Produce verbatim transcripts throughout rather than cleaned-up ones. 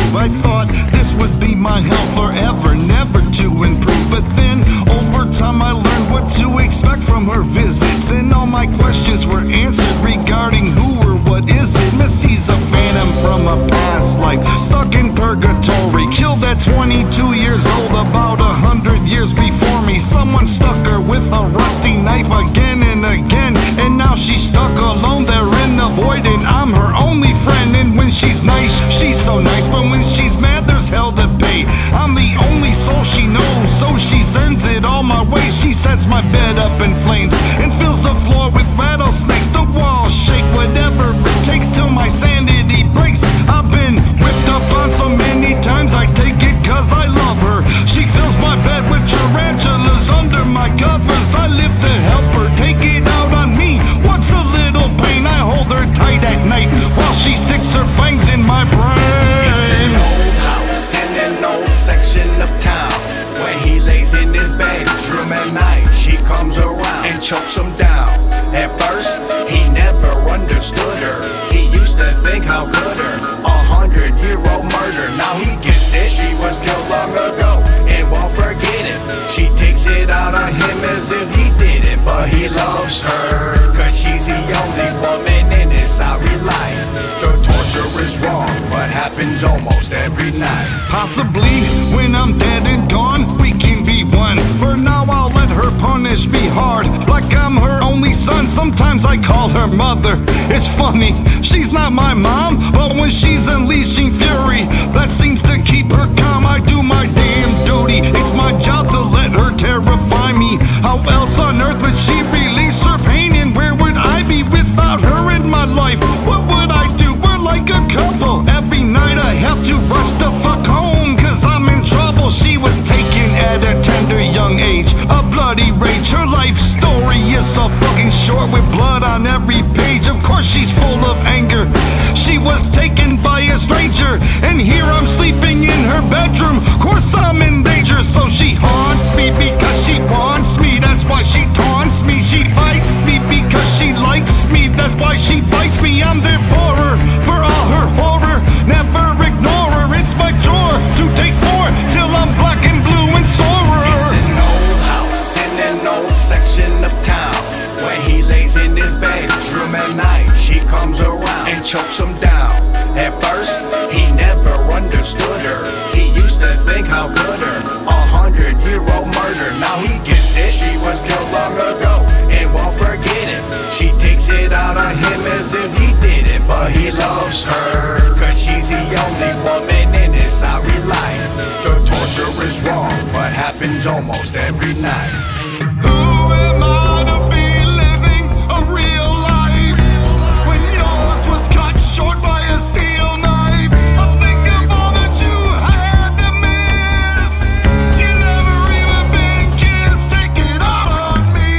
move. I thought this would be my hell forever, never to improve. But then, over time, I learned what to expect from her visits, and all my questions were answered regarding who or what is it. Missy's a phantom from a past life, stuck in purgatory, killed at twenty-two years old, about a hundred years before me. Someone stuck her with a rusty knife again and again, and now she's stuck alone there in the void, and I'm her only friend. And when she's nice, she's so nice, but when she's mad, there's hell to pay. I'm the only soul she knows, so she sends it all my way. She sets my bed up in flames and fills the floor with rattlesnakes. The walls shake, whatever it takes till my sanity breaks. I've been whipped up on so many times, I take it cause I love her. She fills my bed with tarantulas under my covers. I live to help her, take it out on me. What's a little pain? I hold her tight at night while she sticks her fangs in my brain. It's an old house in an old section of town, where he lays in his bedroom at night. She comes around and chokes him down. At first, he never understood her. He used to think, how could her? A hundred year old murder, now he gets it. She was killed long ago and won't forget it. She takes it out on him as if he did it, but he loves her, cause she's the only woman in his sorry life. The torture is wrong, but happens almost every night. Possibly when I'm dead and gone, we can be one. For now I'll let her punish me hard, like I'm her only son. Sometimes I call her mother. It's funny, she's not my mom, but when she's unleashing fury, that seems to keep her calm. I do my damn duty, it's my job to let her terrify me. How else on earth would she release her pain, and where would I be without her in my life? What would I do? We're like a couple. Every night I have to rush the fuck home, cause I'm in trouble. She was taken at a tender young age, a bloody rage. Her life story is so fucking short, with blood on every page. Of course she's full of anger. She was taken by a stranger, and here I'm sleeping in her bedroom. Of course I'm in danger, so she haunts me because she wants me. That's why she taunts me. She fights me because she likes me. That's why she bites me. I'm there for her, for all her horror. Never ignore her. It's my chore to take more till I'm black and blue and sorer. It's an old house in an old section of town, where he lays in his bedroom at night. She comes around and chokes him down. At first, he never understood her. He used to think, how could her? A hundred year old murder, now he gets it. She was killed long ago and won't forget it. She takes it out on him as if he did it, but he loves her, cause she's the only woman in his sorry life. The torture is wrong, but happens almost every night. Who am I to be living a real life when yours was cut short by a steel knife? I think of all that you had to miss. You never even been kissed. Take it out on me.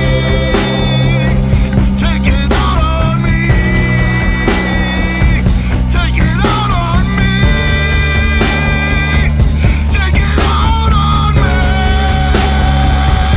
Take it out on me. Take it out on me. Take it out on me.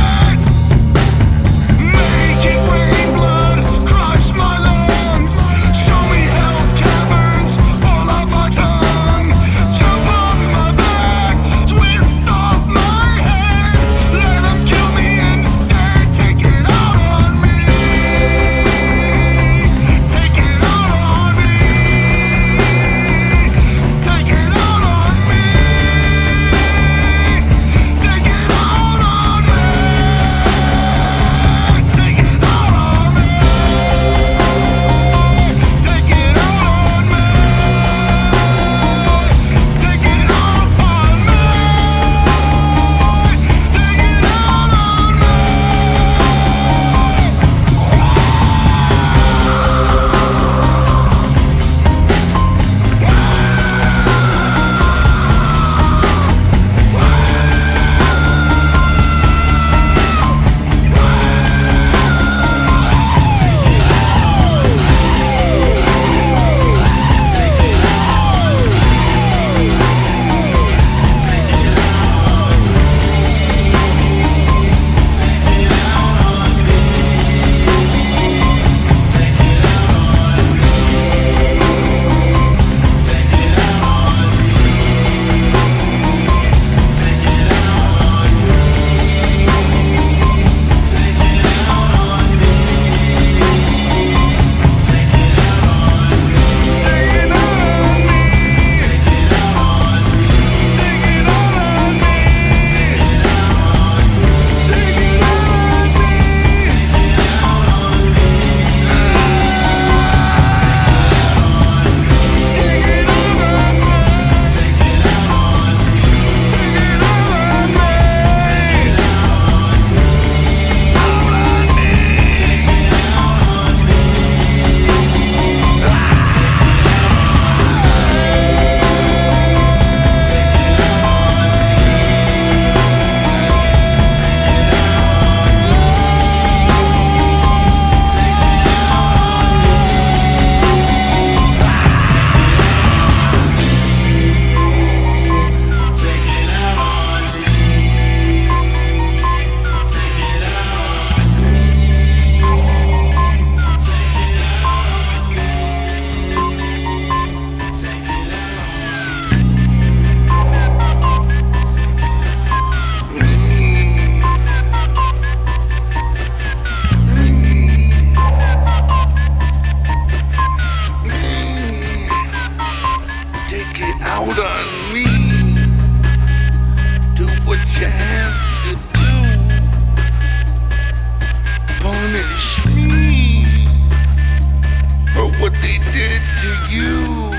you.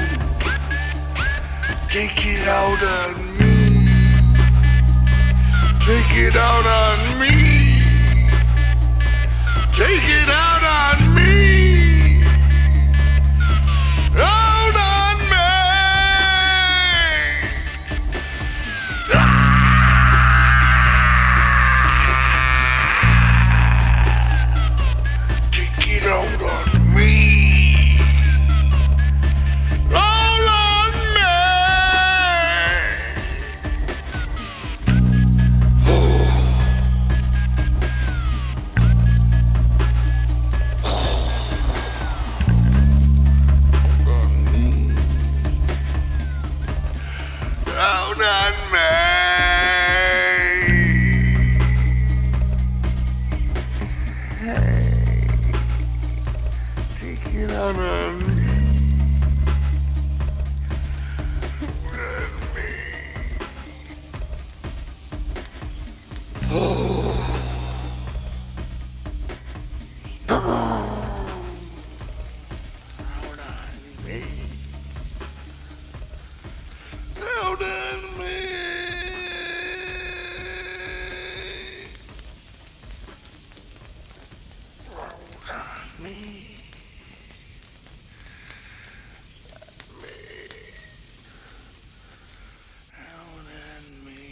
Take it out on me. Take it out on me. Take it out on me. Out on me. Ah! Take it out on me. Out on me. Out on me. Hey, take it out on me. On me. Oh. Out on me. Out on me. Out on me. Me. Out on me.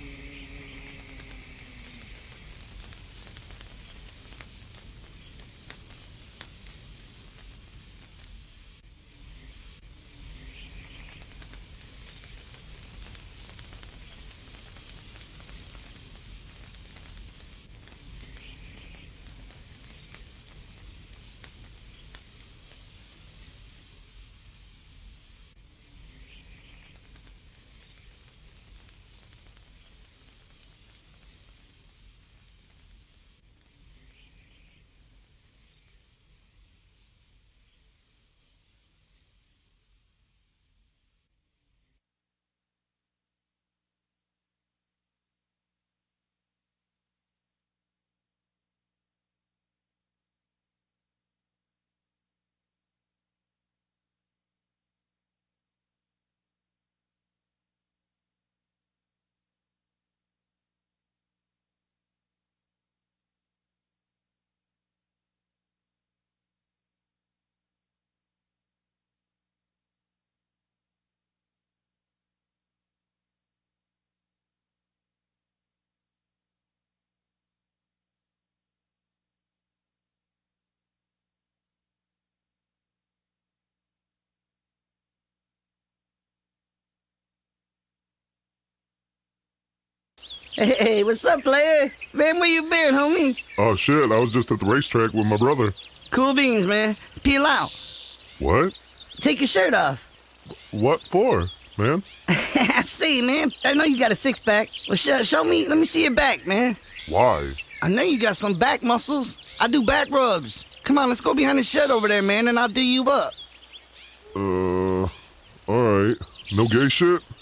Hey, what's up, player? Man, where you been, homie? Oh, shit, I was just at the racetrack with my brother. Cool beans, man. Peel out. What? Take your shirt off. What for, man? See, man, I know you got a six-pack. Well, sh- show me, let me see your back, man. Why? I know you got some back muscles. I do back rubs. Come on, let's go behind the shed over there, man, and I'll do you up. Uh, alright. No gay shit?